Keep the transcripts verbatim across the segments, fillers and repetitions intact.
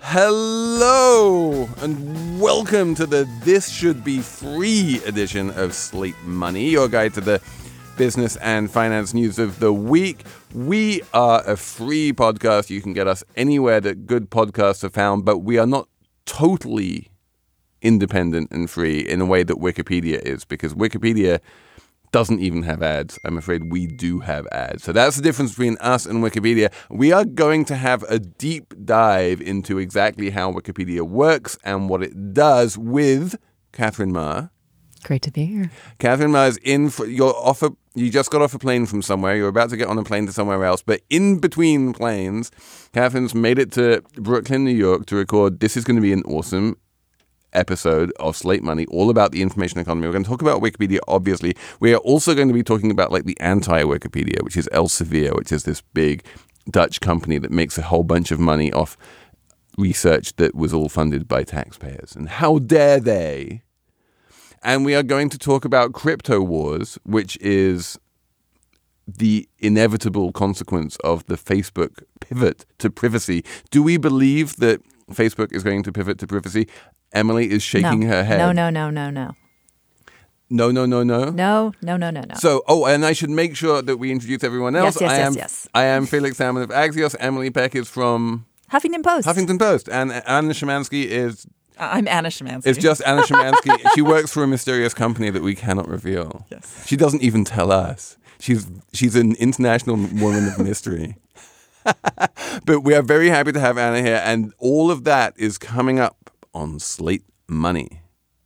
Hello and welcome to the This Should Be Free edition of Slate Money, your guide to the business and finance news of the week. We are a free podcast. You can get us anywhere that good podcasts are found, but we are not totally independent and free in a way that Wikipedia is, because Wikipedia doesn't even have ads. I'm afraid we do have ads. So that's the difference between us and Wikipedia. We are going to have a deep dive into exactly how Wikipedia works and what it does with Catherine Ma. Great to be here. Catherine Ma is in for, you're off a, you just got off a plane from somewhere. You're about to get on a plane to somewhere else. But in between planes, Catherine's made it to Brooklyn, New York to record. This is going to be an awesome episode of Slate Money, all about the information economy. We're going to talk about Wikipedia, obviously. We are also going to be talking about like the anti-Wikipedia, which is Elsevier, which is this big Dutch company that makes a whole bunch of money off research that was all funded by taxpayers. And how dare they? And we are going to talk about crypto wars, which is the inevitable consequence of the Facebook pivot to privacy. Do we believe that Facebook is going to pivot to privacy? Emily is shaking no. her head. No, no, no, no, no. No, no, no, no? No, no, no, no, no. So, oh, and I should make sure that we introduce everyone else. Yes, yes, I yes, am, yes. I am Felix Salmon of Axios. Emily Peck is from Huffington Post. Huffington Post. And Anna Szymanski is... I'm Anna Szymanski. It's just Anna Szymanski. She works for a mysterious company that we cannot reveal. Yes. She doesn't even tell us. She's she's an international woman of mystery. But we are very happy to have Anna here, and all of that is coming up on Slate Money.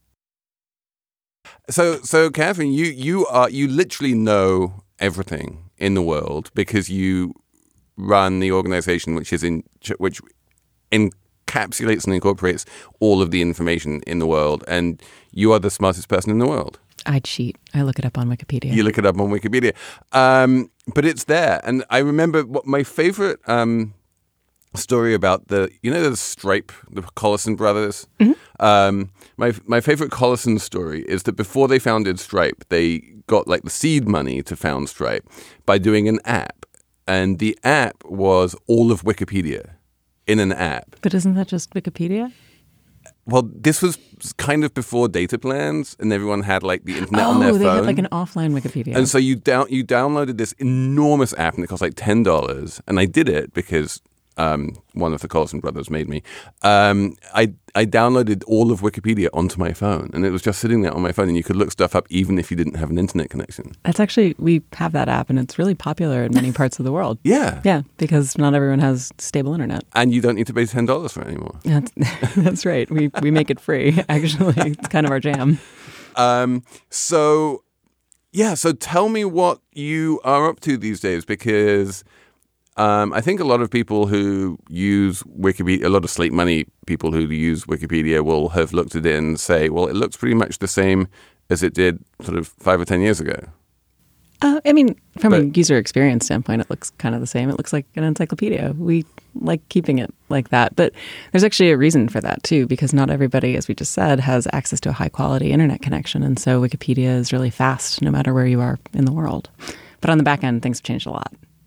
So, so Catherine, you you are you literally know everything in the world because you run the organization which is in which encapsulates and incorporates all of the information in the world, and you are the smartest person in the world. I cheat. I look it up on Wikipedia. You look it up on Wikipedia. Um, but it's there. And I remember what my favorite um, story about the, you know, the Stripe, the Collison brothers. Mm-hmm. Um, my my favorite Collison story is that before they founded Stripe, they got like the seed money to found Stripe by doing an app. And the app was all of Wikipedia in an app. But isn't that just Wikipedia? Well, this was kind of before data plans, and everyone had like the internet oh, on their phone. Oh, they had like an offline Wikipedia. And so you down you downloaded this enormous app, and it cost like ten dollars. And I did it because um, one of the Collison brothers made me. Um, I I downloaded all of Wikipedia onto my phone, and it was just sitting there on my phone, and you could look stuff up even if you didn't have an internet connection. That's actually, we have that app, and it's really popular in many parts of the world. Yeah. Yeah, because not everyone has stable internet. And you don't need to pay ten dollars for it anymore. That's, that's right. We we make it free, actually. It's kind of our jam. Um, so, yeah, so tell me what you are up to these days, because um, I think a lot of people who use Wikipedia, a lot of Slate Money people who use Wikipedia will have looked at it and say, well, it looks pretty much the same as it did sort of five or ten years ago. Uh, I mean, from but, a user experience standpoint, it looks kind of the same. It looks like an encyclopedia. We like keeping it like that. But there's actually a reason for that, too, because not everybody, as we just said, has access to a high-quality internet connection. And so Wikipedia is really fast, no matter where you are in the world. But on the back end, things have changed a lot.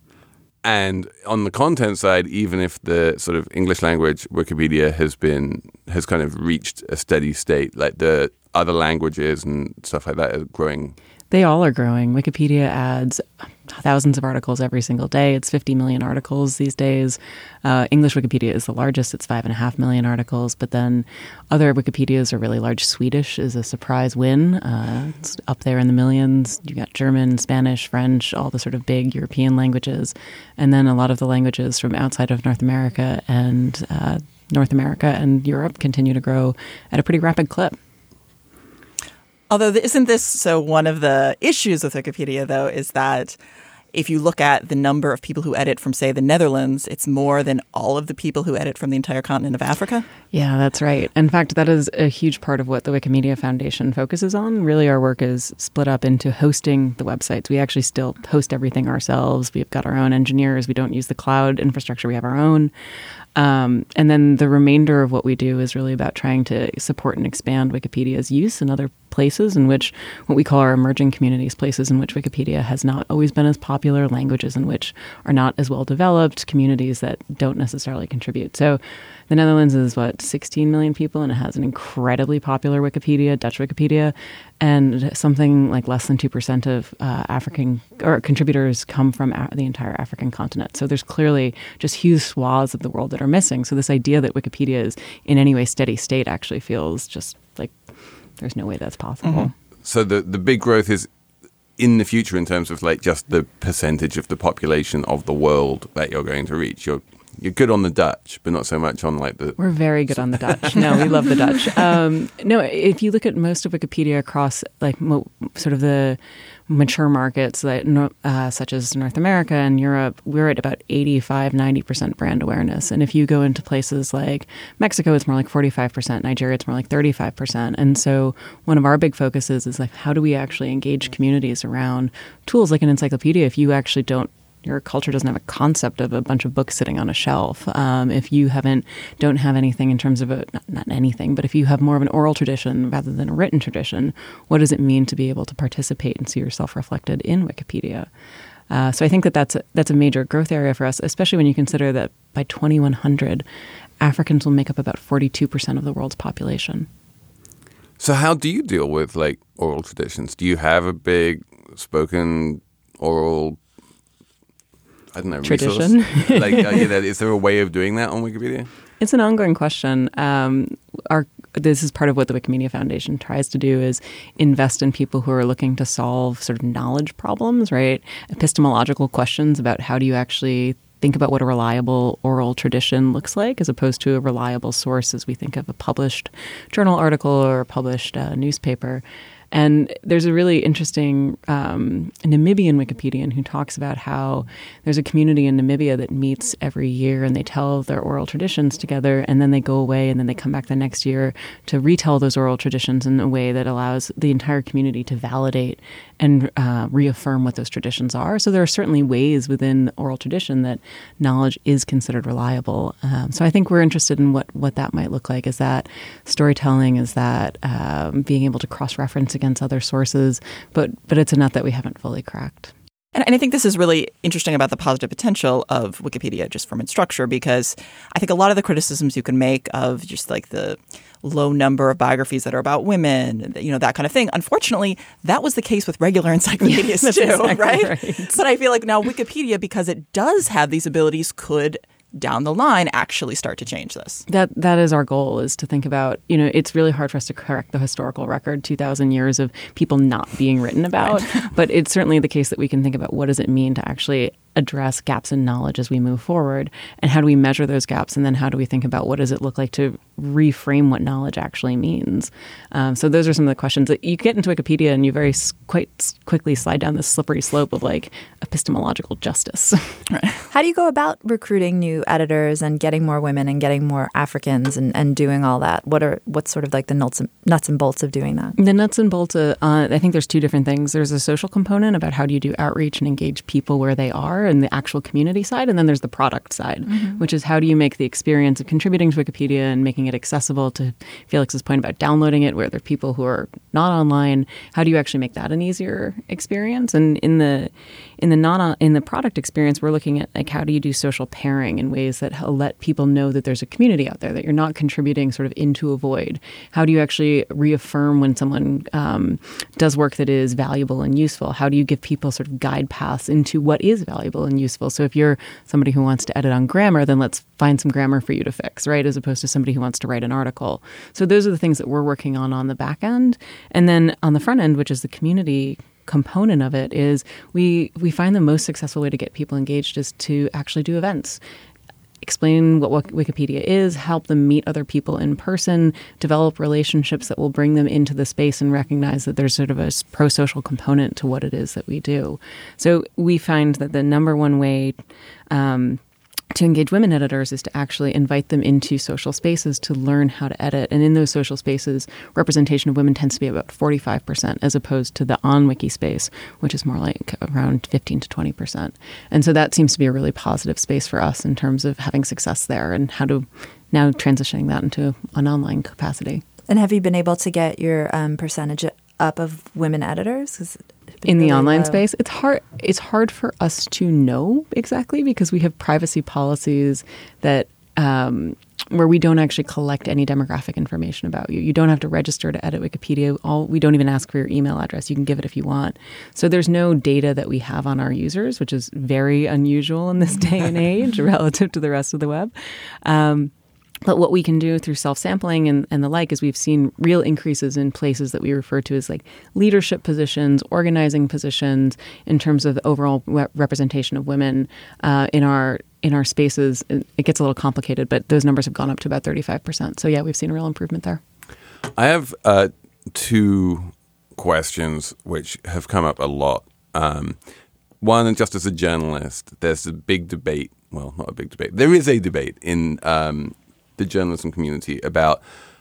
And on the content side, even if the sort of English language Wikipedia has been has kind of reached a steady state, like the other languages and stuff like that are growing. They all are growing. Wikipedia adds thousands of articles every single day. It's fifty million articles these days. Uh, English Wikipedia is the largest. It's five and a half million articles. But then other Wikipedias are really large. Swedish is a surprise win. Uh, it's up there in the millions. You got German, Spanish, French, all the sort of big European languages. And then a lot of the languages from outside of North America and uh, North America and Europe continue to grow at a pretty rapid clip. Although isn't this so one of the issues with Wikipedia, though, is that if you look at the number of people who edit from, say, the Netherlands, it's more than all of the people who edit from the entire continent of Africa. Yeah, that's right. In fact, that is a huge part of what the Wikimedia Foundation focuses on. Really, our work is split up into hosting the websites. We actually still host everything ourselves. We've got our own engineers. We don't use the cloud infrastructure. We have our own. Um, and then the remainder of what we do is really about trying to support and expand Wikipedia's use in other places in which, what we call our emerging communities, places in which Wikipedia has not always been as popular, languages in which are not as well developed, communities that don't necessarily contribute. So the Netherlands is, what, sixteen million people, and it has an incredibly popular Wikipedia, Dutch Wikipedia, and something like less than two percent of uh, African or contributors come from a- the entire African continent. So there's clearly just huge swaths of the world that are missing. So this idea that Wikipedia is in any way steady state actually feels just like there's no way that's possible. Mm-hmm. So the, the big growth is in the future in terms of like just the percentage of the population of the world that you're going to reach. You're You're good on the Dutch, but not so much on like the... We're very good on the Dutch. No, we love the Dutch. Um, no, if you look at most of Wikipedia across like mo- sort of the mature markets, like, uh, such as North America and Europe, we're at about eighty-five, ninety percent brand awareness. And if you go into places like Mexico, it's more like forty-five percent. Nigeria, it's more like thirty-five percent. And so one of our big focuses is like, how do we actually engage communities around tools like an encyclopedia if you actually don't your culture doesn't have a concept of a bunch of books sitting on a shelf. Um, if you haven't, don't have anything in terms of a, not, not anything, but if you have more of an oral tradition rather than a written tradition, what does it mean to be able to participate and see yourself reflected in Wikipedia? Uh, so I think that that's a, that's a major growth area for us, especially when you consider that by twenty-one hundred, Africans will make up about forty-two percent of the world's population. So how do you deal with like oral traditions? Do you have a big spoken oral I don't know, tradition? like, uh, yeah, is there a way of doing that on Wikipedia? It's an ongoing question. Um, our this is part of what the Wikimedia Foundation tries to do is invest in people who are looking to solve sort of knowledge problems, right? Epistemological questions about how do you actually think about what a reliable oral tradition looks like as opposed to a reliable source as we think of a published journal article or a published uh, newspaper. And there's a really interesting um, Namibian Wikipedian who talks about how there's a community in Namibia that meets every year and they tell their oral traditions together and then they go away and then they come back the next year to retell those oral traditions in a way that allows the entire community to validate and uh, reaffirm what those traditions are. So there are certainly ways within oral tradition that knowledge is considered reliable. Um, so I think we're interested in what, what that might look like. Is that storytelling? Is that um, being able to cross-reference against other sources? But but it's a nut that we haven't fully cracked. And, and I think this is really interesting about the positive potential of Wikipedia just from its structure, because I think a lot of the criticisms you can make of just like the low number of biographies that are about women, you know, that kind of thing. Unfortunately, that was the case with regular encyclopedias yeah, too, exactly right? right? But I feel like now Wikipedia, because it does have these abilities, could down the line actually start to change this. That that is our goal, is to think about, you know, it's really hard for us to correct the historical record, two thousand years of people not being written about, but it's certainly the case that we can think about what does it mean to actually address gaps in knowledge as we move forward, and how do we measure those gaps, and then how do we think about what does it look like to reframe what knowledge actually means. Um, so those are some of the questions that you get into Wikipedia, and you very s- quite quickly slide down this slippery slope of like epistemological justice. Right. How do you go about recruiting new editors and getting more women and getting more Africans and, and doing all that? What are what's sort of like the nuts and, nuts and bolts of doing that? The nuts and bolts, uh, I think there's two different things. There's a social component about how do you do outreach and engage people where they are and the actual community side. And then there's the product side, mm-hmm. which is how do you make the experience of contributing to Wikipedia and making it accessible, to Felix's point about downloading it, where there are people who are not online. How do you actually make that an easier experience? And in the in the non in the product experience, we're looking at like how do you do social pairing in ways that let people know that there's a community out there, that you're not contributing sort of into a void. How do you actually reaffirm when someone um, does work that is valuable and useful? How do you give people sort of guide paths into what is valuable and useful? So if you're somebody who wants to edit on grammar, then let's find some grammar for you to fix, right? As opposed to somebody who wants to write an article. So those are the things that we're working on on the back end. And then on the front end, which is the community component of it, is we we find the most successful way to get people engaged is to actually do events. Explain what Wikipedia is, help them meet other people in person, develop relationships that will bring them into the space and recognize that there's sort of a pro-social component to what it is that we do. So we find that the number one way um, to engage women editors is to actually invite them into social spaces to learn how to edit. And in those social spaces, representation of women tends to be about forty-five percent as opposed to the on-wiki space, which is more like around fifteen to twenty percent. And so that seems to be a really positive space for us in terms of having success there and how to now transitioning that into an online capacity. And have you been able to get your um, percentage up of women editors? Is it in the really online low? space, it's hard it's hard for us to know exactly because we have privacy policies that um, where we don't actually collect any demographic information about you. You don't have to register to edit Wikipedia. All we don't even ask for your email address. You can give it if you want. So there's no data that we have on our users, which is very unusual in this day and age relative to the rest of the web. Um, But what we can do through self-sampling and, and the like is we've seen real increases in places that we refer to as like leadership positions, organizing positions in terms of the overall re- representation of women uh, in our in our spaces. It gets a little complicated, but those numbers have gone up to about thirty-five percent. So yeah, we've seen a real improvement there. I have uh, two questions which have come up a lot. Um, one, just as a journalist, there's a big debate. Well, not a big debate. There is a debate in um, the journalism community about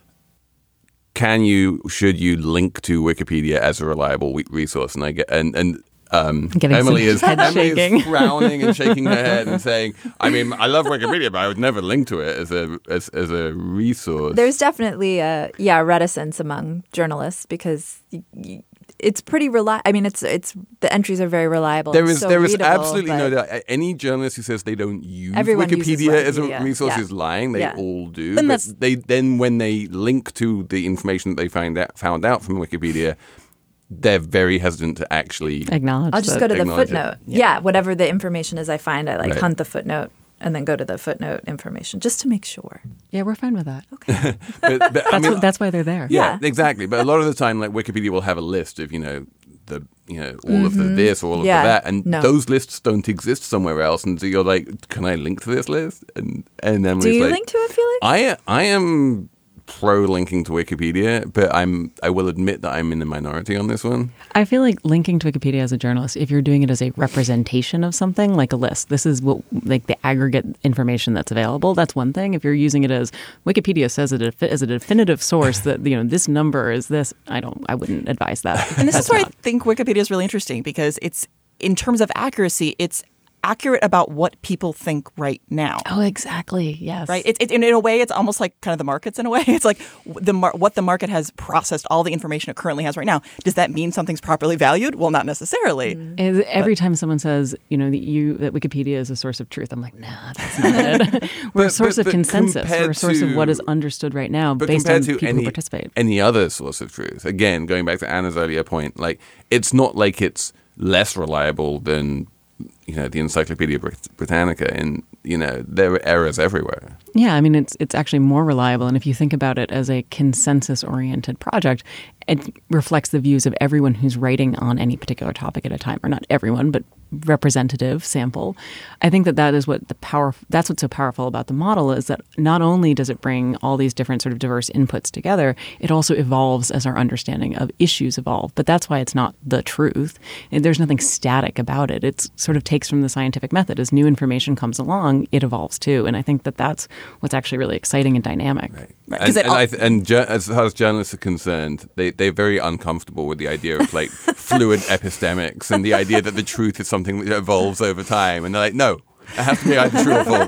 can you, should you link to Wikipedia as a reliable we- resource? And I get and and um, Getting Emily some is head Emily shaking. is frowning and shaking her head and saying, "I mean, I love Wikipedia, but I would never link to it as a as, as a resource." There's definitely a yeah reticence among journalists because y- y- it's pretty reli- I mean, it's it's the entries are very reliable. There It's is so there is readable, absolutely no but- doubt. Any journalist who says they don't use Everyone uses Wikipedia as a Wikipedia, resource yeah. is lying. They Yeah. all do. And But that's- they then when they link to the information that they find out, found out from Wikipedia, they're very hesitant to actually. Acknowledge I'll just that. go to the acknowledge it. footnote. Yeah. whatever the information is I find, I like Right. hunt the footnote and then go to the footnote information just to make sure. Yeah, we're fine with that. Okay. But, but, I That's, mean, what, that's why they're there. yeah, Yeah. exactly. But a lot of the time, like Wikipedia will have a list of you know the you know all of the this or all of Yeah. the that, and No. those lists don't exist somewhere else. And so you're like, can I link to this list? And and then Do you link to it, Felix? I I am pro linking to Wikipedia, but I'm I will admit that I'm in the minority on this one. I feel like linking to Wikipedia as a journalist, if you're doing it as a representation of something, like a list, this is what like the aggregate information that's available. That's one thing. If you're using it as Wikipedia says it as a definitive source that you know this number is this, I don't, I wouldn't advise that. And this That's is why not- I think Wikipedia is really interesting because it's, in terms of accuracy, it's accurate about what people think right now. Oh, exactly. Yes. Right. It's it, in a way, it's almost like kind of the markets in a way. It's like the mar- what the market has processed, all the information it currently has right now. Does that mean something's properly valued? Well, not necessarily. Is- Every time someone says, you know, that you that Wikipedia is a source of truth, I'm like, nah, that's not it. We're a But- source but- of but consensus. We're compared a source of what to- is understood right now But based on compared to people any, who participate. any other source of truth, again, going back to Anna's earlier point, like it's not like it's less reliable than you know the Encyclopedia Brit- Britannica, and you know there are errors everywhere. Yeah, I mean, it's it's actually more reliable. And if you think about it as a consensus-oriented project, it reflects the views of everyone who's writing on any particular topic at a time, or not everyone, but representative sample. I think that that is what the power. That's what's so powerful about the model is that not only does it bring all these different sort of diverse inputs together, it also evolves as our understanding of issues evolve. But that's why it's not the truth. And there's nothing static about it. It sort of takes from the scientific method. As new information comes along, it evolves too. And I think that that's what's actually really exciting and dynamic. Right, And, 'cause it and, al- I th- and ju- as far as journalists are concerned, they, they're very uncomfortable with the idea of like fluid epistemics and the idea that the truth is something that evolves over time. And they're like, no, it has to be either true or false.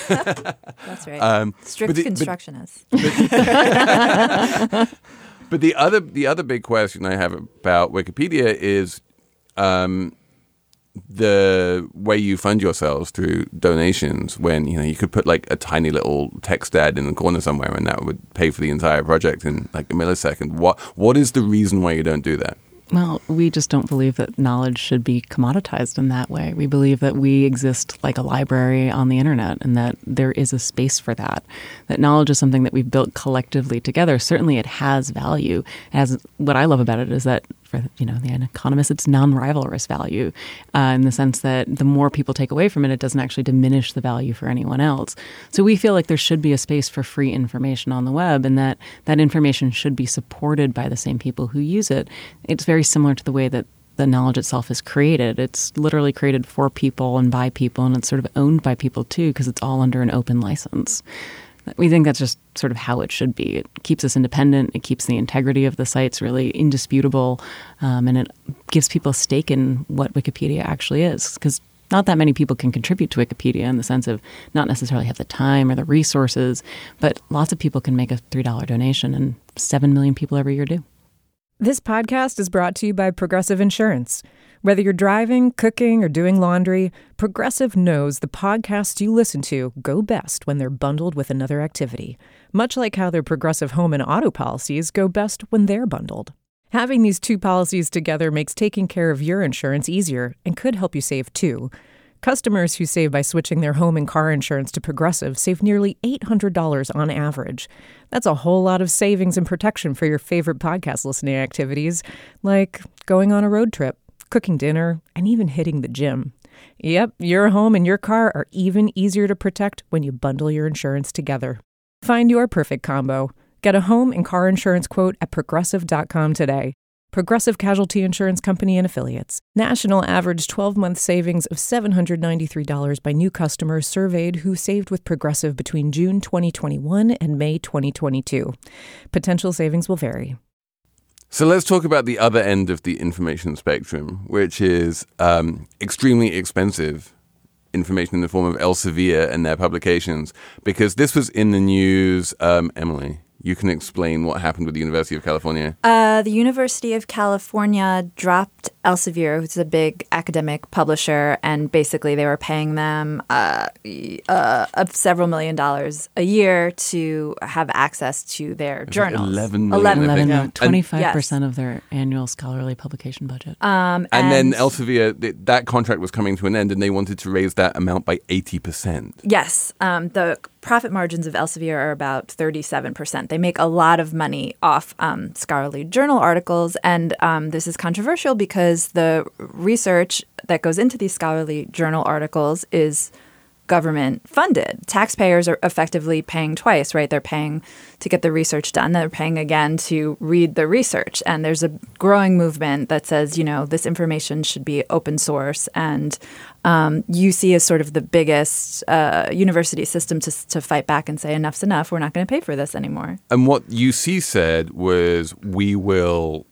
That's right. Um, Strict but the- but- constructionists. But the other the other big question I have about Wikipedia is um, the way you fund yourselves through donations. When you know you could put like a tiny little text ad in the corner somewhere, and that would pay for the entire project in like a millisecond. What what is the reason why you don't do that? Well, we just don't believe that knowledge should be commoditized in that way. We believe that we exist like a library on the internet and that there is a space for that. That knowledge is something that we've built collectively together. Certainly it has value. It has, what I love about it is that for you know the economists, it's non-rivalrous value uh, in the sense that the more people take away from it, it doesn't actually diminish the value for anyone else. So we feel like there should be a space for free information on the web and that that information should be supported by the same people who use it. It's very similar to the way that the knowledge itself is created. It's literally created for people and by people, and it's sort of owned by people too because it's all under an open license. We think that's just sort of how it should be. It keeps us independent. It keeps the integrity of the sites really indisputable. Um, and it gives people a stake in what Wikipedia actually is. Because not that many people can contribute to Wikipedia in the sense of not necessarily have the time or the resources. But lots of people can make a three dollar donation, and seven million people every year do. This podcast is brought to you by Progressive Insurance. Whether you're driving, cooking, or doing laundry, Progressive knows the podcasts you listen to go best when they're bundled with another activity, much like how their Progressive home and auto policies go best when they're bundled. Having these two policies together makes taking care of your insurance easier and could help you save too. Customers who save by switching their home and car insurance to Progressive save nearly eight hundred dollars on average. That's a whole lot of savings and protection for your favorite podcast listening activities, like going on a road trip, cooking dinner, and even hitting the gym. Yep, your home and your car are even easier to protect when you bundle your insurance together. Find your perfect combo. Get a home and car insurance quote at progressive dot com today. Progressive Casualty Insurance Company and Affiliates. National average twelve-month savings of seven hundred ninety-three dollars by new customers surveyed who saved with Progressive between June twenty twenty-one and May twenty twenty-two. Potential savings will vary. So let's talk about the other end of the information spectrum, which is um, extremely expensive information in the form of Elsevier and their publications, because this was in the news. Um, Emily, you can explain what happened with the University of California. Uh, the University of California dropped Elsevier, who's a big academic publisher, and basically they were paying them uh, uh, of several million dollars a year to have access to their journals. Eleven million. Eleven. I think. eleven, twenty-five percent Yes. of their annual scholarly publication budget. Um, And, then and- Elsevier, th- that contract was coming to an end, and they wanted to raise that amount by eighty percent. Yes. Um, the profit margins of Elsevier are about thirty-seven percent. They make a lot of money off um, scholarly journal articles. And um, this is controversial because the research that goes into these scholarly journal articles is government funded. Taxpayers are effectively paying twice, right? They're paying to get the research done. They're paying again to read the research. And there's a growing movement that says, you know, this information should be open source. And um, U C is sort of the biggest uh, university system to, to fight back and say, enough's enough. We're not going to pay for this anymore. And what U C said was, we will...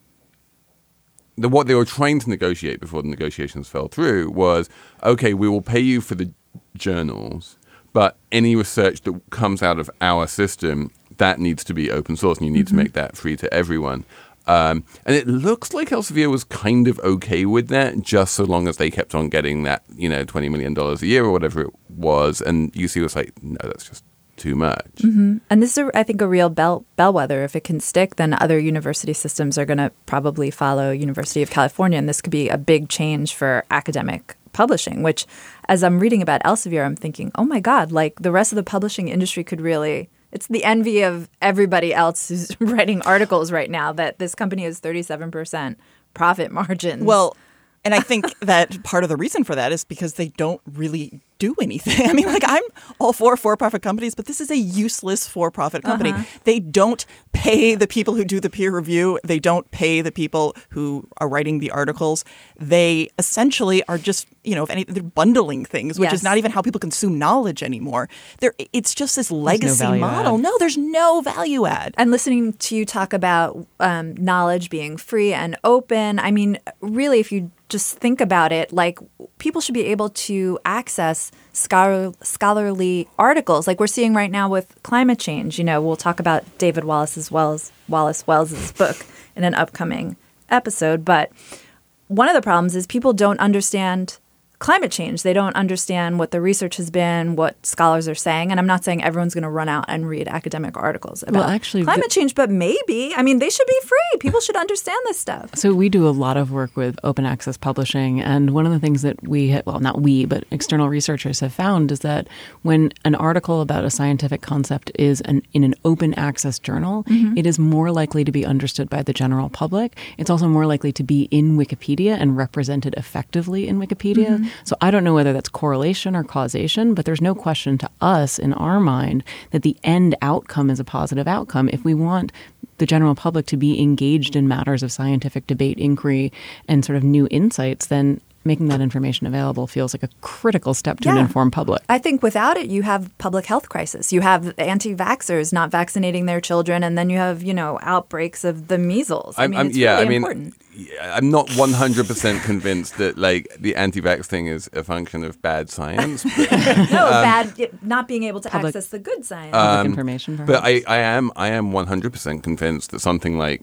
The, what they were trying to negotiate before the negotiations fell through was, okay, we will pay you for the journals, but any research that comes out of our system, that needs to be open source, and you need mm-hmm. to make that free to everyone. Um, and it looks like Elsevier was kind of okay with that, just so long as they kept on getting that, you know, twenty million dollars a year or whatever it was. And U C was like, no, that's just too much. Mm-hmm. And this is, I think, a real bell- bellwether. If it can stick, then other university systems are going to probably follow University of California. And this could be a big change for academic publishing, which, as I'm reading about Elsevier, I'm thinking, oh my God, like the rest of the publishing industry could really, it's the envy of everybody else who's writing articles right now that this company has thirty-seven percent profit margins. Well, and I think that part of the reason for that is because they don't really do anything. I mean, like, I'm all for for-profit companies, but this is a useless for-profit company. Uh-huh. They don't pay the people who do the peer review. They don't pay the people who are writing the articles. They essentially are just, you know, if any, they're bundling things, which Yes. is not even how people consume knowledge anymore. They're, it's just this legacy value model. add. No, there's no value add. And listening to you talk about um, knowledge being free and open, I mean, really, if you just think about it, like people should be able to access scholar- scholarly articles like we're seeing right now with climate change. You know, we'll talk about David Wallace's Wells, Wallace Wells's book in an upcoming episode. But one of the problems is people don't understand climate change. They don't understand what the research has been, what scholars are saying. And I'm not saying everyone's going to run out and read academic articles about Well, actually, climate the- change, but maybe. I mean, they should be free. People should understand this stuff. So we do a lot of work with open access publishing, and one of the things that we, ha- well, not we, but external researchers have found is that when an article about a scientific concept is an, in an open access journal, Mm-hmm. it is more likely to be understood by the general public. It's also more likely to be in Wikipedia and represented effectively in Wikipedia. Mm-hmm. So I don't know whether that's correlation or causation, but there's no question to us in our mind that the end outcome is a positive outcome. If we want the general public to be engaged in matters of scientific debate, inquiry, and sort of new insights, then making that information available feels like a critical step to an Yeah. informed public. I think without it, you have public health crisis. You have anti-vaxxers not vaccinating their children, and then you have, you know, outbreaks of the measles. I I'm- mean, I'm- it's yeah, really I mean, important. Yeah, I'm not one hundred percent convinced that like the anti-vax thing is a function of bad science. But, No, bad it- not being able to Public- access the good science. Public um, information, but perhaps. I, I am I am one hundred percent convinced that something like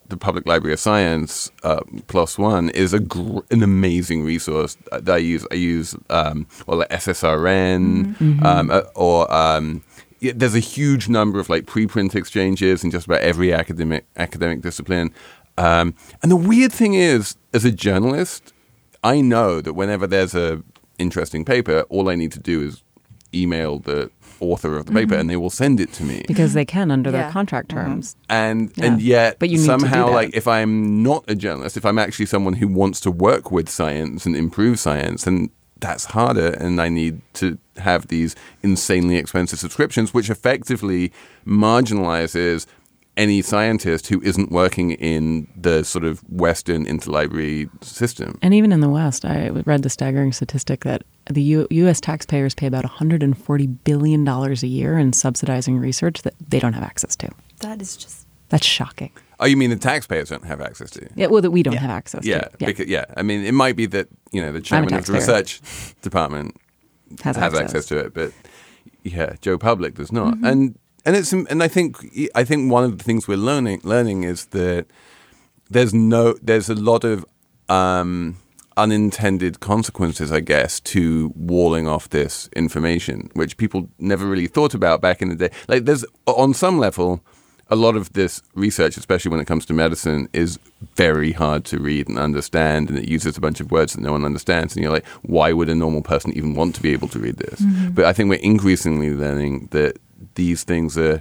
the Public Library of Science, uh, PLOS One, is a gr- an amazing resource that I use. I use um, well, like S S R N, Mm-hmm. um, uh, or um, yeah, there's a huge number of like preprint exchanges in just about every academic academic discipline. Um, and the weird thing is, as a journalist, I know that whenever there's a interesting paper, all I need to do is email the author of the paper, Mm-hmm. and they will send it to me. Because they can under Yeah. their contract terms. And Yeah. and yet But you need to do somehow, that. like, if I'm not a journalist, if I'm actually someone who wants to work with science and improve science, then that's harder, and I need to have these insanely expensive subscriptions, which effectively marginalizes any scientist who isn't working in the sort of Western interlibrary system. And even in the West, I read the staggering statistic that the U- U.S. taxpayers pay about one hundred forty billion dollars a year in subsidizing research that they don't have access to. That is just That's shocking. Oh, you mean the taxpayers don't have access to? Yeah, well, that we don't Yeah. have access Yeah, to. Yeah, because, yeah. I mean, it might be that, you know, the chairman of the taxpayer. research department has, has access. access to it, but yeah, Joe Public does not. Mm-hmm. And and it's and I think I think one of the things we're learning learning is that there's no there's a lot of um, unintended consequences, I guess, to walling off this information, which people never really thought about back in the day. Like, there's on some level, a lot of this research, especially when it comes to medicine, is very hard to read and understand, and it uses a bunch of words that no one understands. And you're like, why would a normal person even want to be able to read this? Mm-hmm. But I think we're increasingly learning that these things are,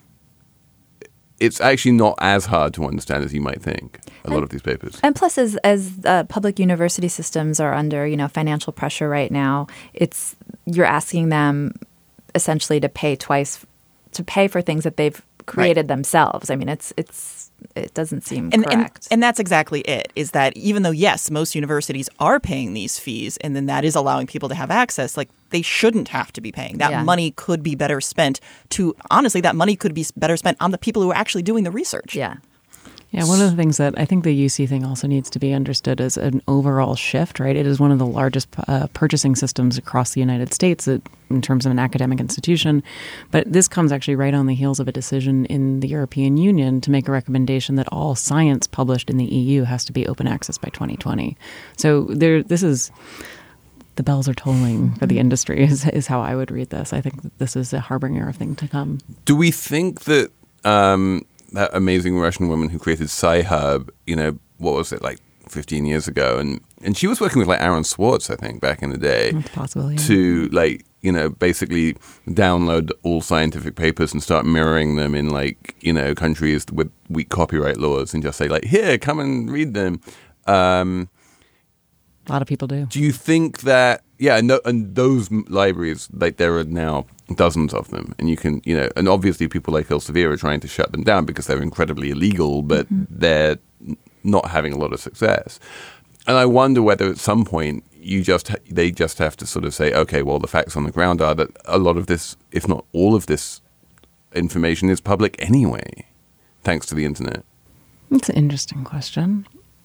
it's actually not as hard to understand as you might think, a lot of these papers. And plus, as as uh, public university systems are under, you know, financial pressure right now, it's you're asking them essentially to pay twice, to pay for things that they've created themselves. I mean, it's it's it doesn't seem And, and correct. and that's exactly it, is that even though, yes, most universities are paying these fees, and then that is allowing people to have access, like, they shouldn't have to be paying. That Yeah. money could be better spent to, honestly, that money could be better spent on the people who are actually doing the research. yeah. Yeah, one of the things that I think the U C thing also needs to be understood as an overall shift, right? It is one of the largest uh, purchasing systems across the United States uh, in terms of an academic institution. But this comes actually right on the heels of a decision in the European Union to make a recommendation that all science published in the E U has to be open access by twenty twenty. So there, this is... The bells are tolling for the industry is, is how I would read this. I think that this is a harbinger of thing to come. Do we think that um, that amazing Russian woman who created Sci-Hub, you know, what was it, like fifteen years ago? And, and she was working with like Aaron Swartz, I think, back in the day. That's possible, yeah. To like, you know, basically download all scientific papers and start mirroring them in like, you know, countries with weak copyright laws and just say like, here, come and read them. Um, A lot of people do. do you think that, yeah, and, th- and those m- libraries, like there are now dozens of them, and you can, you know, and obviously people like Elsevier are trying to shut them down because they're incredibly illegal, but they're n- not having a lot of success. And I wonder whether at some point you just ha- they just have to sort of say, okay, well, the facts on the ground are that a lot of this, if not all of this information is public anyway, thanks to the internet. It's an interesting question.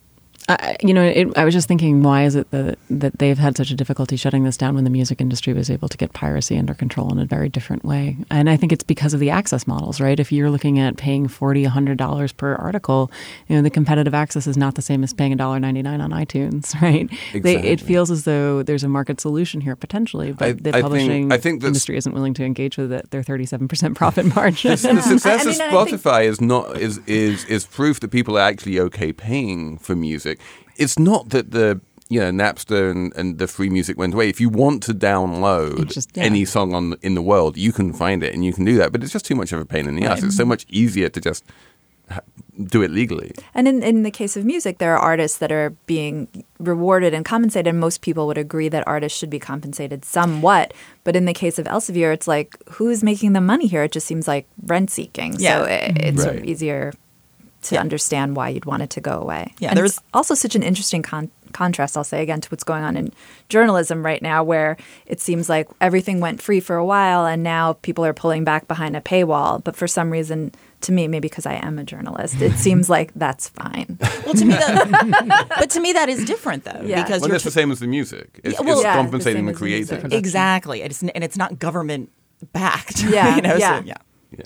I, you know, it, I was just thinking, why is it that that they've had such a difficulty shutting this down when the music industry was able to get piracy under control in a very different way? And I think it's because of the access models, right? If you're looking at paying forty dollars, one hundred dollars per article, you know, the competitive access is not the same as paying one dollar ninety-nine on iTunes, right? They, it Exactly. feels as though there's a market solution here potentially, but I- the I think- publishing I think that's- industry isn't willing to engage with it, their thirty-seven percent profit margin. The success I mean, of and I think- Spotify is not is is is proof that people are actually okay paying for music. It's not that the you know Napster and, and the free music went away. If you want to download It's just- yeah. any song on in the world, you can find it and you can do that. But it's just too much of a pain in the ass. It's so much easier to just ha- do it legally. And in, in the case of music, there are artists that are being rewarded and compensated. And most people would agree that artists should be compensated somewhat. But in the case of Elsevier, it's like, who's making the money here? It just seems like rent seeking. Yeah. So it, it's sort of Right. easier to Yeah. understand why you'd want it to go away. Yeah, and there's- it's also such an interesting con- contrast, I'll say again, to what's going on in journalism right now, where it seems like everything went free for a while and now people are pulling back behind a paywall. But for some reason, to me, maybe because I am a journalist, it seems like that's fine. Well, to me, that, but to me, that is different, though, Yeah. because Well, you're that's the same as the music. It's, Yeah, well- it's Yeah, the compensating same the as the music. creator. exactly, and it's and it's not government backed. Yeah, you know, yeah. So, yeah. Yeah.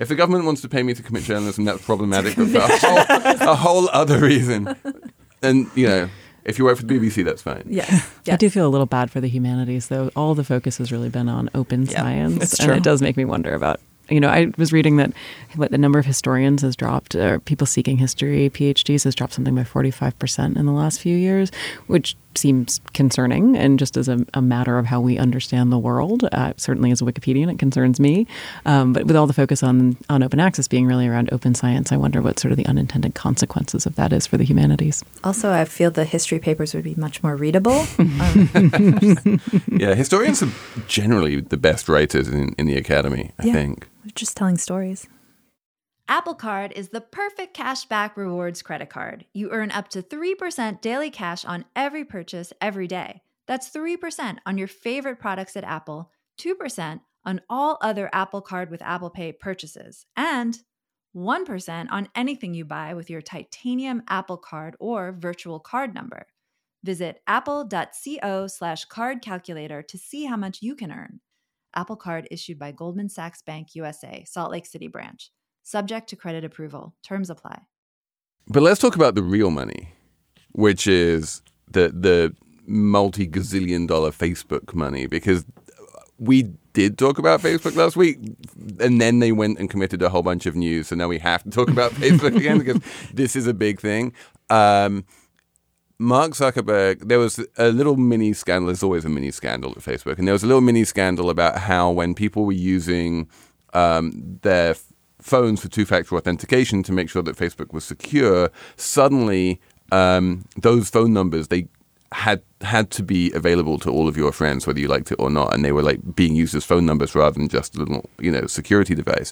If the government wants to pay me to commit journalism, that's problematic, but for a whole, a whole other reason. And, you know, if you work for the B B C, that's fine. Yeah. I do feel a little bad for the humanities, though. All the focus has really been on open Yeah, science. it's And true. it does make me wonder about, you know, I was reading that what the number of historians has dropped, or people seeking history, PhDs, has dropped something by forty-five percent in the last few years, which seems concerning. And just as a, a matter of how we understand the world, uh, certainly as a Wikipedian, it concerns me. Um, but with all the focus on, on open access being really around open science, I wonder what sort of the unintended consequences of that is for the humanities. Also, I feel the history papers would be much more readable. um, Yeah, historians are generally the best writers in, in the academy, I Yeah. think. just telling stories. Apple Card is the perfect cashback rewards credit card. You earn up to three percent daily cash on every purchase every day. That's three percent on your favorite products at Apple, two percent on all other Apple Card with Apple Pay purchases, and one percent on anything you buy with your titanium Apple Card or virtual card number. Visit apple.co slash card calculator to see how much you can earn. Apple Card issued by Goldman Sachs Bank U S A, Salt Lake City branch. Subject to credit approval. Terms apply. But let's talk about the real money, which is the the multi-gazillion dollar Facebook money, because we did talk about Facebook last week, and then they went and committed a whole bunch of news, so now we have to talk about Facebook again because this is a big thing. Um, Mark Zuckerberg, there was a little mini scandal. There's always a mini scandal at Facebook, and there was a little mini scandal about how when people were using um, their phones for two-factor authentication to make sure that Facebook was secure, suddenly um, those phone numbers, they had had to be available to all of your friends, whether you liked it or not, and they were like being used as phone numbers rather than just a little, you know, security device.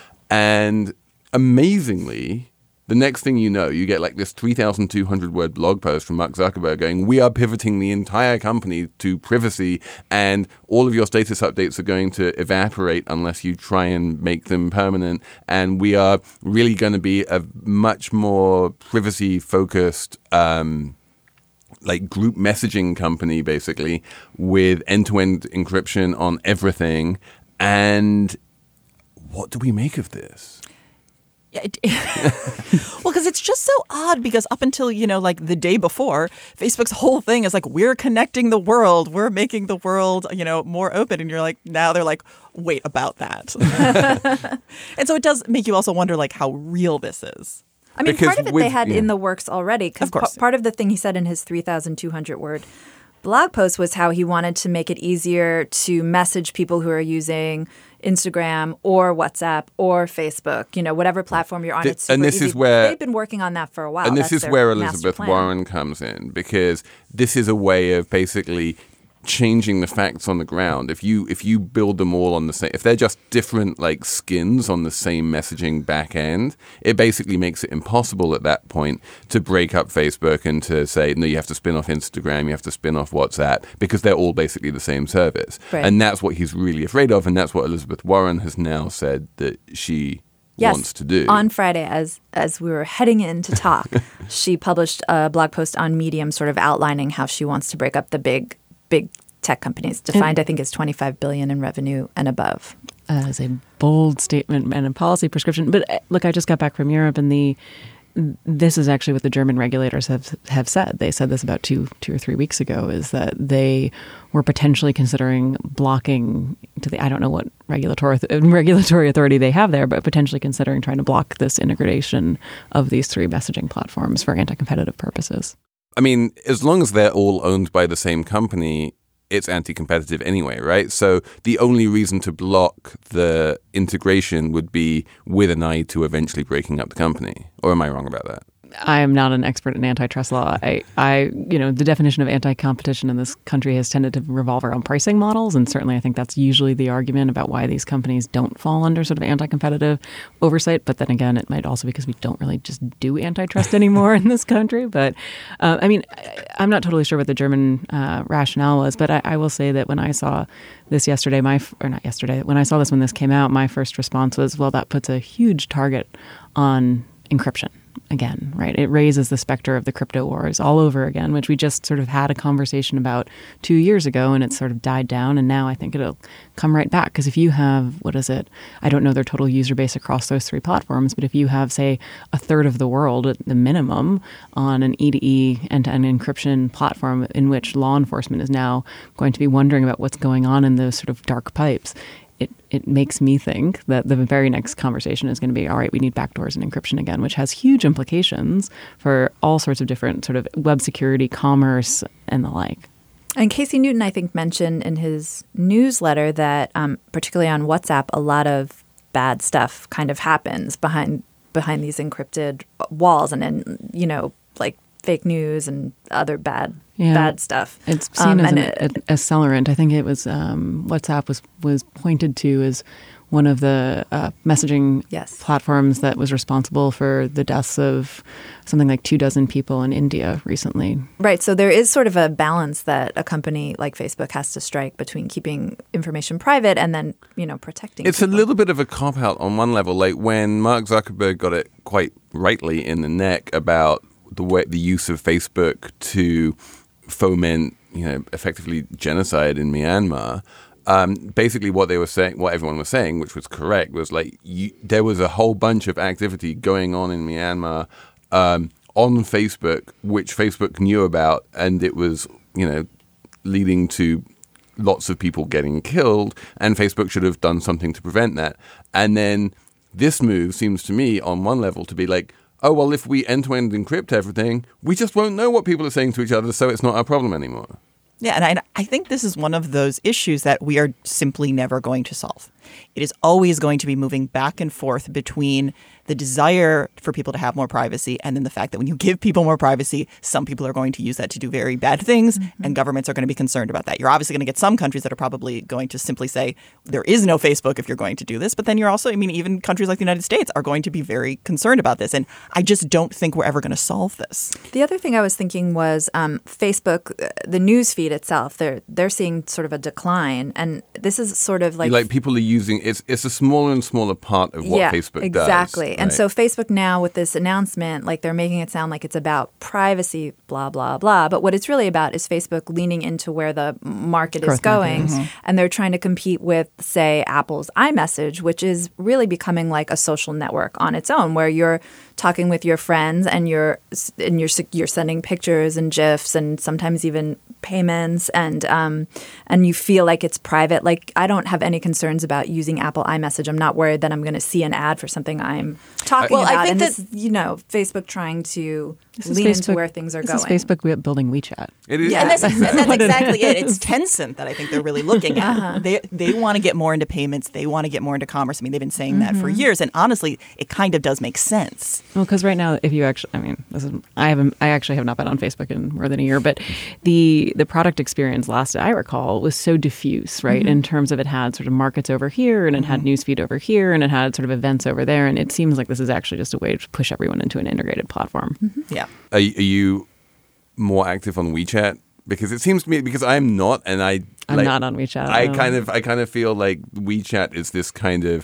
And amazingly, the next thing you know, you get like this three thousand two hundred word blog post from Mark Zuckerberg going, we are pivoting the entire company to privacy, and all of your status updates are going to evaporate unless you try and make them permanent. And we are really going to be a much more privacy-focused um, like group messaging company, basically, with end-to-end encryption on everything. And what do we make of this? Yeah, it, well, because it's just so odd because up until, you know, like the day before, Facebook's whole thing is like, we're connecting the world. We're making the world, you know, more open. And you're like, now they're like, wait, about that. And so it does make you also wonder, like, how real this is. I mean, Because part of it with- they had yeah. in the works already. Because Of course. part of the thing he said in his three thousand two hundred word blog post was how he wanted to make it easier to message people who are using Instagram or WhatsApp or Facebook, you know, whatever platform you're on. Th- It's super and this easy. is where- they've been working on that for a while. And this That's is their where master Elizabeth plan. Warren comes in, because this is a way of basically changing the facts on the ground. If you if you build them all on the same, if they're just different like skins on the same messaging back end, it basically makes it impossible at that point to break up Facebook and to say, no, you have to spin off Instagram, you have to spin off WhatsApp, because they're all basically the same service. Right. And that's what he's really afraid of, and that's what Elizabeth Warren has now said that she Yes. wants to do. On Friday, as as we were heading in to talk, she published a blog post on Medium sort of outlining how she wants to break up the big big tech companies, defined, I think, as twenty-five billion dollars in revenue and above. As a bold statement and a policy prescription. But uh, look, I just got back from Europe, and the this is actually what the German regulators have have said. They said this about two two or three weeks ago, is that they were potentially considering blocking to the I don't know what regulatory regulatory authority they have there, but potentially considering trying to block this integration of these three messaging platforms for anti-competitive purposes. I mean, as long as they're all owned by the same company, it's anti-competitive anyway, right? So the only reason to block the integration would be with an eye to eventually breaking up the company. Or am I wrong about that? I am not an expert in antitrust law. I, I, you know, the definition of anti-competition in this country has tended to revolve around pricing models, and certainly I think that's usually the argument about why these companies don't fall under sort of anti-competitive oversight. But then again, it might also be because we don't really just do antitrust anymore in this country. But uh, I mean, I, I'm not totally sure what the German uh, rationale was, but I, I will say that when I saw this yesterday, my or not yesterday, when I saw this when this came out, my first response was, well, that puts a huge target on encryption. again, right? It raises the specter of the crypto wars all over again, which we just sort of had a conversation about two years ago, and it sort of died down. And now I think it'll come right back. Because if you have, what is it? I don't know their total user base across those three platforms, but if you have, say, a third of the world at the minimum on an E to E end-to-end encryption platform in which law enforcement is now going to be wondering about what's going on in those sort of dark pipes, It, it makes me think that the very next conversation is going to be, all right, we need backdoors and encryption again, which has huge implications for all sorts of different sort of web security, commerce, and the like. And Casey Newton, I think, mentioned in his newsletter that um, particularly on WhatsApp, a lot of bad stuff kind of happens behind behind these encrypted walls and, and you know, like fake news and other bad yeah. bad stuff. It's seen um, as an it, accelerant. I think it was um, WhatsApp was was pointed to as one of the uh, messaging yes. platforms that was responsible for the deaths of something like two dozen people in India recently. Right. So there is sort of a balance that a company like Facebook has to strike between keeping information private and then, you know, protecting It's people. a little bit of a cop-out on one level. Like when Mark Zuckerberg got it quite rightly in the neck about the way the use of Facebook to foment, you know, effectively genocide in Myanmar. Um, basically, what they were saying, what everyone was saying, which was correct, was like you, there was a whole bunch of activity going on in Myanmar um, on Facebook, which Facebook knew about, and it was, you know, leading to lots of people getting killed, and Facebook should have done something to prevent that. And then this move seems to me, on one level, to be like, oh, well, if we end-to-end encrypt everything, we just won't know what people are saying to each other, so it's not our problem anymore. Yeah, and I, I think this is one of those issues that we are simply never going to solve. It is always going to be moving back and forth between the desire for people to have more privacy and then the fact that when you give people more privacy, some people are going to use that to do very bad things, mm-hmm. and governments are going to be concerned about that. You're obviously going to get some countries that are probably going to simply say, there is no Facebook if you're going to do this. But then you're also, I mean, even countries like the United States are going to be very concerned about this. And I just don't think we're ever going to solve this. The other thing I was thinking was um, Facebook, the news feed itself, they're, they're seeing sort of a decline. And this is sort of like... Like people are using, it's, it's a smaller and smaller part of what yeah, Facebook exactly. does. Exactly. And right? so Facebook now with this announcement, like they're making it sound like it's about privacy, blah, blah, blah. But what it's really about is Facebook leaning into where the market Growth is going. Market, mm-hmm. And they're trying to compete with, say, Apple's iMessage, which is really becoming like a social network on its own, where you're talking with your friends and you're and you're you're sending pictures and GIFs and sometimes even payments and um and you feel like it's private. Like I don't have any concerns about using Apple iMessage. I'm not worried that I'm going to see an ad for something I'm talking well, about. I think and that this, you know, Facebook trying to lean Facebook, into where things are this going. Is Facebook building WeChat. It is. Yeah, and that's, and that's exactly it. It's Tencent that I think they're really looking at. Uh-huh. They they want to get more into payments. They want to get more into commerce. I mean, they've been saying that for years. And honestly, it kind of does make sense. Well, because right now, if you actually, I mean, this is, I haven't, I actually have not been on Facebook in more than a year, but the the product experience, last I recall, was so diffuse, right? Mm-hmm. In terms of it had sort of markets over here, and it mm-hmm. had newsfeed over here, and it had sort of events over there, and it seems like this is actually just a way to push everyone into an integrated platform. Mm-hmm. Yeah. Are, are you more active on WeChat? Because it seems to me, because I'm not, and I I'm like, not on WeChat. I no. kind of, I kind of feel like WeChat is this kind of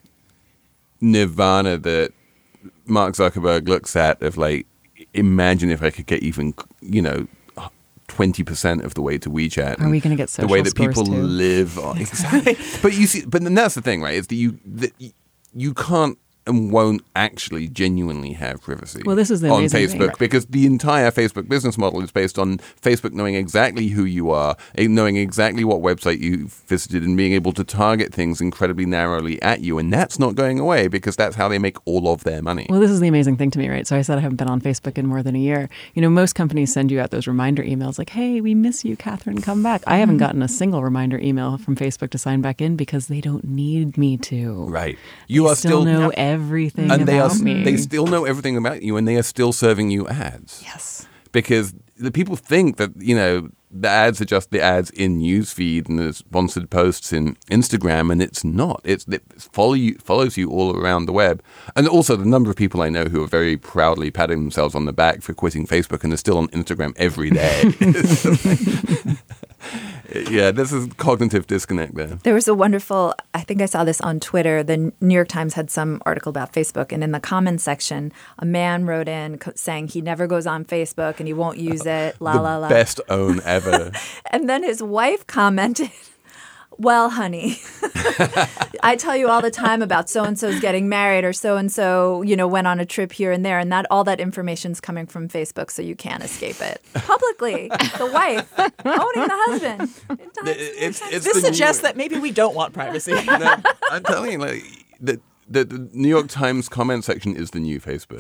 nirvana that Mark Zuckerberg looks at of like, imagine if I could get even, you know, twenty percent of the way to WeChat. Are we going to get social the way that scores people too? live on exactly. But you see, but then that's the thing, right? Is that you that you can't and won't actually genuinely have privacy well, this is the on amazing Facebook thing, right? Because the entire Facebook business model is based on Facebook knowing exactly who you are, knowing exactly what website you visited, and being able to target things incredibly narrowly at you. And that's not going away because that's how they make all of their money. Well, this is the amazing thing to me, right? So I said I haven't been on Facebook in more than a year. You know, most companies send you out those reminder emails like, hey, we miss you, Catherine, come back. I haven't gotten a single reminder email from Facebook to sign back in because they don't need me to. Right. You they are still still know everything and about they are, me. They still know everything about you, and they are still serving you ads. Yes. Because the people think that, you know, the ads are just the ads in newsfeed and the sponsored posts in Instagram, and it's not. It's it follow you, follows you all around the web. And also the number of people I know who are very proudly patting themselves on the back for quitting Facebook and are still on Instagram every day. Yeah, this is cognitive disconnect there. There was a wonderful, I I think I saw this on Twitter. The New York Times had some article about Facebook, and in the comments section, a man wrote in co- saying he never goes on Facebook and he won't use it, la, the la, la. best own ever. And then his wife commented, well, honey, I tell you all the time about so-and-so's getting married or so-and-so, you know, went on a trip here and there, and that all that information's coming from Facebook, so you can't escape it. Publicly, the wife owning the husband. It does It's, it's This the suggests New- that maybe we don't want privacy. No, I'm telling you, like, the, the, the New York Times comment section is the new Facebook.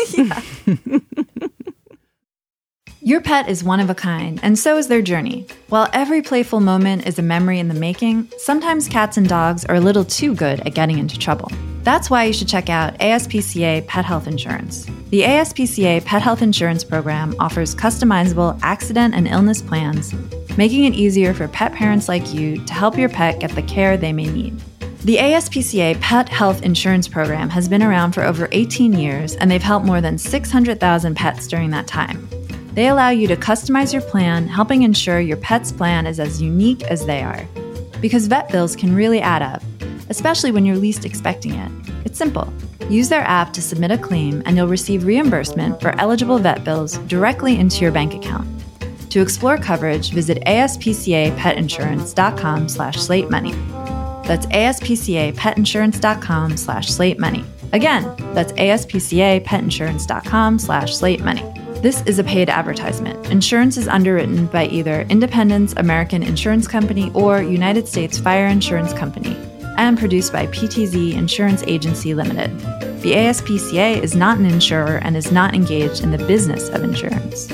Your pet is one of a kind, and so is their journey. While every playful moment is a memory in the making, sometimes cats and dogs are a little too good at getting into trouble. That's why you should check out A S P C A Pet Health Insurance. The A S P C A Pet Health Insurance Program offers customizable accident and illness plans, making it easier for pet parents like you to help your pet get the care they may need. The A S P C A Pet Health Insurance Program has been around for over eighteen years, and they've helped more than six hundred thousand pets during that time. They allow you to customize your plan, helping ensure your pet's plan is as unique as they are. Because vet bills can really add up, especially when you're least expecting it. It's simple. Use their app to submit a claim, and you'll receive reimbursement for eligible vet bills directly into your bank account. To explore coverage, visit aspcapetinsurance.com slash slate money. That's aspcapetinsurance.com slash slate money. Again, that's aspcapetinsurance.com slash slate money. This is a paid advertisement. Insurance is underwritten by either Independence American Insurance Company or United States Fire Insurance Company and produced by P T Z Insurance Agency Limited. The A S P C A is not an insurer and is not engaged in the business of insurance.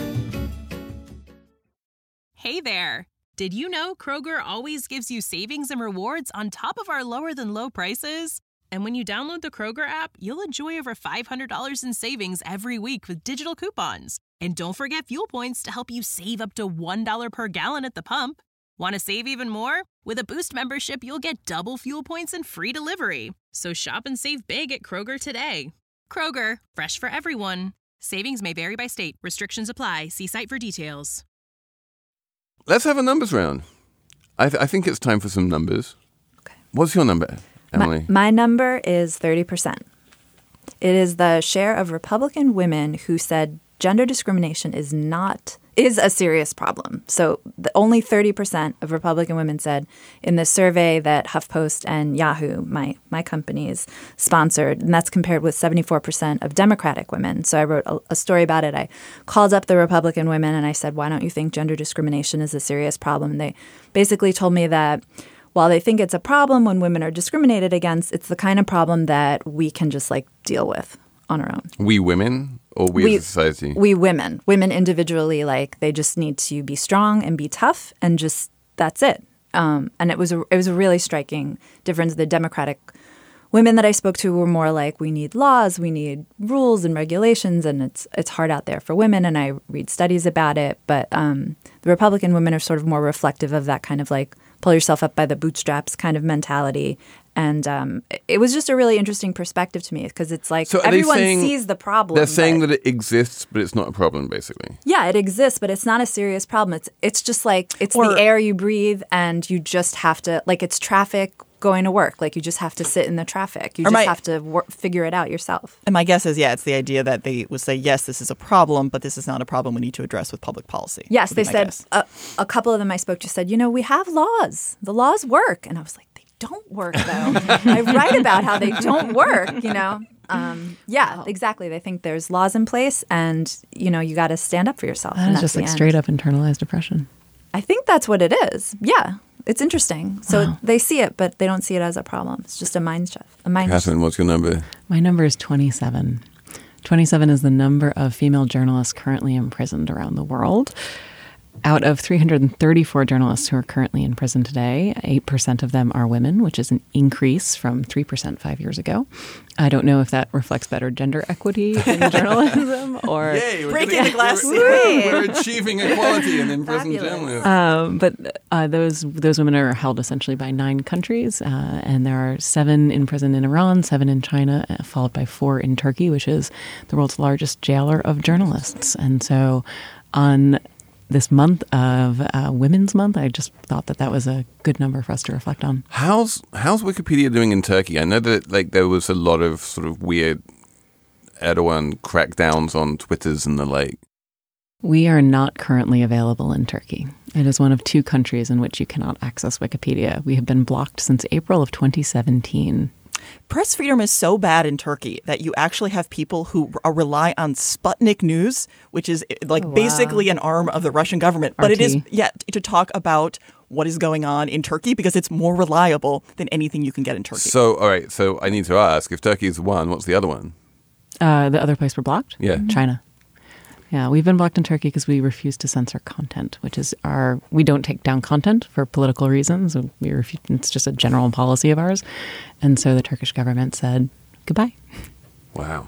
Hey there! Did you know Kroger always gives you savings and rewards on top of our lower-than-low prices? And when you download the Kroger app, you'll enjoy over five hundred dollars in savings every week with digital coupons. And don't forget fuel points to help you save up to one dollar per gallon at the pump. Want to save even more? With a Boost membership, you'll get double fuel points and free delivery. So shop and save big at Kroger today. Kroger, fresh for everyone. Savings may vary by state. Restrictions apply. See site for details. Let's have a numbers round. I, th- I think it's time for some numbers. Okay. What's your number, Emily? My, my number is thirty percent. It is the share of Republican women who said gender discrimination is not is a serious problem. So the, only thirty percent of Republican women said in the survey that HuffPost and Yahoo, my my companies, sponsored, and that's compared with seventy-four percent of Democratic women. So I wrote a, a story about it. I called up the Republican women and I said, why don't you think gender discrimination is a serious problem? And they basically told me that while they think it's a problem when women are discriminated against, it's the kind of problem that we can just like deal with on our own. We women or we, We- as a society? We women, women individually, like they just need to be strong and be tough, and just that's it. Um, and it was a it was a really striking difference. The Democratic women that I spoke to were more like, we need laws, we need rules and regulations, and it's it's hard out there for women. And I read studies about it, but um, the Republican women are sort of more reflective of that kind of like pull yourself up by the bootstraps kind of mentality. And um, it was just a really interesting perspective to me because it's like So are they everyone saying- sees the problem. They're saying but- that it exists, but it's not a problem, basically. Yeah, it exists, but it's not a serious problem. It's it's just like it's Or- the air you breathe, and you just have to like it's traffic going to work. Like you just have to sit in the traffic. You Or just my- have to wor- figure it out yourself. And my guess is, yeah, it's the idea that they would say, yes, this is a problem, but this is not a problem we need to address with public policy. Yes, would be they my said guess. a, a couple of them I spoke to said, you know, we have laws. The laws work, and I was like, they don't work though. I write about how they don't work. You know. Um, yeah, exactly. They think there's laws in place, and you know, you got to stand up for yourself. That and is that's just the like end. straight up internalized depression. I think that's what it is. Yeah, it's interesting. So Wow. they see it, but they don't see it as a problem. It's just a mind shift. A mind shift. Catherine, what's your number? My number is twenty-seven. twenty-seven is the number of female journalists currently imprisoned around the world. Out of three hundred thirty-four journalists who are currently in prison today, eight percent of them are women, which is an increase from three percent five years ago. I don't know if that reflects better gender equity in journalism or... Yay, we're Breaking getting- the glass we're, we're achieving equality in imprisoned Fabulous. journalists. Um, but uh, those those women are held essentially by nine countries, uh, and there are seven in prison in Iran, seven in China, uh, followed by four in Turkey, which is the world's largest jailer of journalists. And so on this month of uh, Women's Month, I just thought that that was a good number for us to reflect on. How's how's Wikipedia doing in Turkey? I know that like there was a lot of sort of weird Erdogan crackdowns on Twitters and the like. We are not currently available in Turkey. It is one of two countries in which you cannot access Wikipedia. We have been blocked since April of twenty seventeen. Press freedom is so bad in Turkey that you actually have people who r- rely on Sputnik News, which is like Oh, wow. basically an arm of the Russian government. But R it T. is, yeah, to talk about what is going on in Turkey because it's more reliable than anything you can get in Turkey. So, all right. So I need to ask, if Turkey is one, what's the other one? Uh, the other place we're blocked? Yeah. China. Yeah, we've been blocked in Turkey because we refuse to censor content, which is our, we don't take down content for political reasons. We refuse, it's just a general policy of ours. And so the Turkish government said, goodbye. Wow.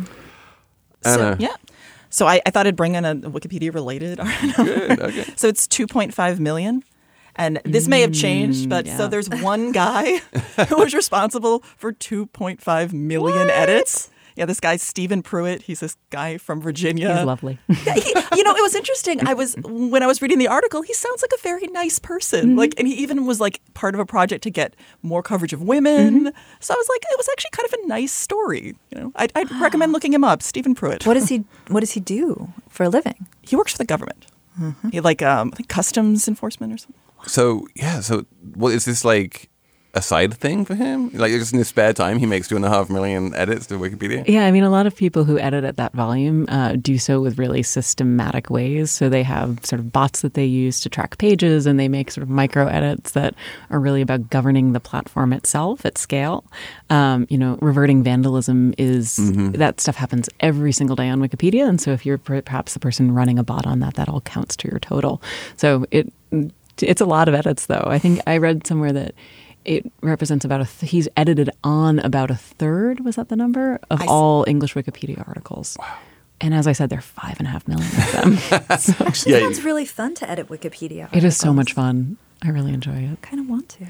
So, Anna. yeah. So I, I thought I'd bring in a Wikipedia related number. Good, okay. So it's two point five million. And this may have changed, but yeah. so there's one guy who was responsible for two point five million edits. Yeah, this guy, Stephen Pruitt. He's this guy from Virginia. He's lovely. Yeah, he, you know, it was interesting. I was when I was reading the article, he sounds like a very nice person. Mm-hmm. Like, and he even was like part of a project to get more coverage of women. Mm-hmm. So I was like, it was actually kind of a nice story. You know, I'd, I'd recommend looking him up, Stephen Pruitt. What does he What does he do for a living? He works for the government. He like um, I think customs enforcement or something. So, yeah. So what is this like a side thing for him? Like just in his spare time, he makes two and a half million edits to Wikipedia? Yeah, I mean, a lot of people who edit at that volume uh, do so with really systematic ways. So they have sort of bots that they use to track pages, and they make sort of micro edits that are really about governing the platform itself at scale. Um, you know, reverting vandalism is, that stuff happens every single day on Wikipedia. And so if you're perhaps the person running a bot on that, that all counts to your total. So it it's a lot of edits, though. I think I read somewhere that it represents about a, th- he's edited on about a third, was that the number, of I all English Wikipedia articles. Wow. And as I said, there are five and a half million of them. So Actually, Yeah, sounds really fun to edit Wikipedia. it is so articles. much fun. I really enjoy it. Kind of want to.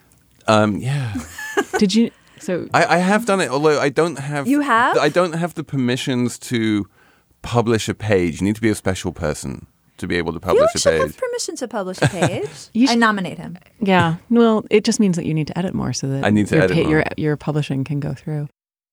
Um, yeah. Did you, so I, I have done it, although I don't have. You have? I don't have the permissions to publish a page. You need to be a special person to be able to publish Felix a should page. have permission to publish a page. You I should- nominate him. yeah, well, it just means that you need to edit more so that I need to your, edit more. your, your publishing can go through.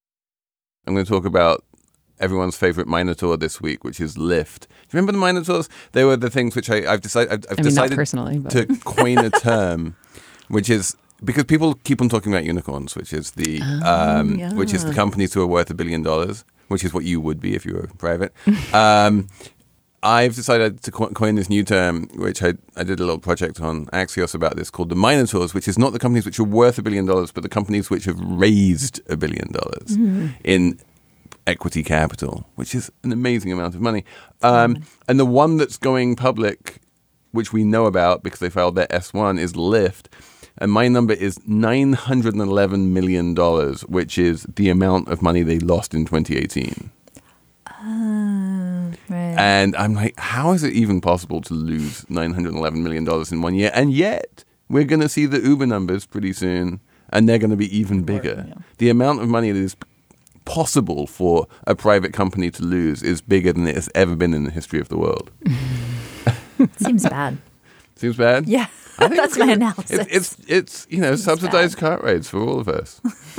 I'm going to talk about everyone's favorite Minotaur this week, which is Lyft. Do you remember the Minotaurs? They were the things which I, I've decided. I've, I've I mean, not decided personally, but to coin a term, which is because people keep on talking about unicorns, which is the um, yeah. which is the companies who are worth a billion dollars, which is what you would be if you were private. um, I've decided to co- coin this new term, which I, I did a little project on Axios about this, called the Minotaurs, which is not the companies which are worth a billion dollars, but the companies which have raised a billion dollars in equity capital, which is an amazing amount of money. Um, and the one that's going public, which we know about because they filed their S one, is Lyft. And my number is nine hundred eleven million dollars, which is the amount of money they lost in twenty eighteen. Uh, right. And I'm like, how is it even possible to lose nine hundred eleven million dollars in one year? And yet, we're going to see the Uber numbers pretty soon, and they're going to be even bigger. yeah. The amount of money that is possible for a private company to lose is bigger than it has ever been in the history of the world. Seems bad. Seems bad? Yeah, I think that's it's my good. analysis. It's, it's, it's you know, subsidized car rides for all of us.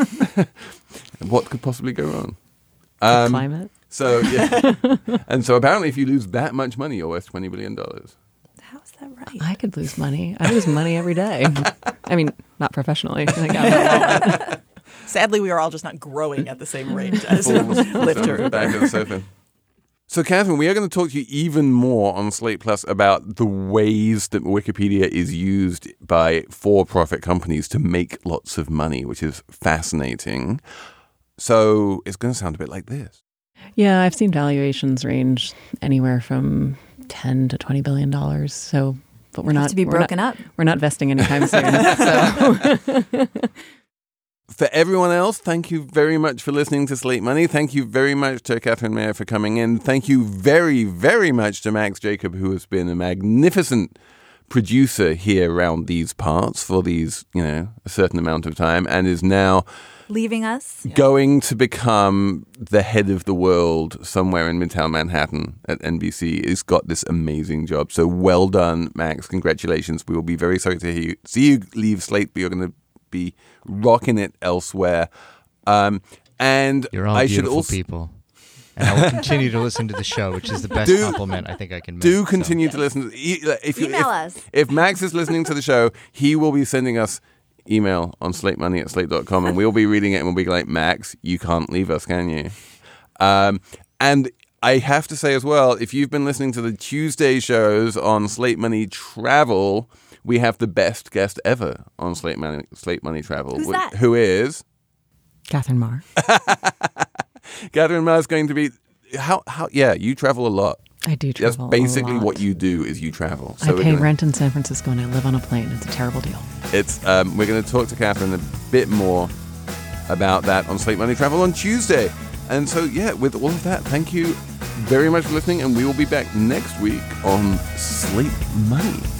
What could possibly go wrong? the Um, climate. So, yeah. And so apparently if you lose that much money, you're worth twenty billion dollars. How's that right? I could lose money. I lose money every day. I mean, not professionally. Like, I'm not- Sadly, we are all just not growing at the same rate as Lyft or Back Uber. to the sofa. So, Catherine, we are going to talk to you even more on Slate Plus about the ways that Wikipedia is used by for-profit companies to make lots of money, which is fascinating. So it's going to sound a bit like this. yeah, I've seen valuations range anywhere from ten to twenty billion dollars. So, but we're Have not to be we're broken not, up. We're not vesting anytime soon. So. For everyone else, thank you very much for listening to Slate Money. Thank you very much to Catherine Mayer for coming in. Thank you very, very much to Max Jacob, who has been a magnificent producer here around these parts for these, you know, a certain amount of time and is now leaving us. going to become the head of the world somewhere in Midtown Manhattan at N B C. He's got this amazing job. So well done, Max. Congratulations. We will be very sorry to hear you, see you leave Slate, but you're going to be rocking it elsewhere. Um, and You're all I beautiful should also people. And I will continue to listen to the show, which is the best Do- compliment I think I can make. do so. continue to listen. To, e- if you, Email if, us. if Max is listening to the show, he will be sending us email on slate money at slate dot com, and we'll be reading it, and we'll be like, Max, you can't leave us, can you? Um, and I have to say as well, if you've been listening to the Tuesday shows on Slate Money Travel, we have the best guest ever on Slate Money, Slate Money Travel. Who's wh- that? Who is? Catherine Marr. Catherine Marr is going to be... How, how, yeah, you travel a lot. I do That's travel. basically a lot. what you do is you travel. I we're pay gonna- rent in San Francisco and I live on a plane. It's a terrible deal. It's um, we're going to talk to Catherine a bit more about that on Slate Money Travel on Tuesday. And so, yeah, with all of that, thank you very much for listening, and we will be back next week on Slate Money.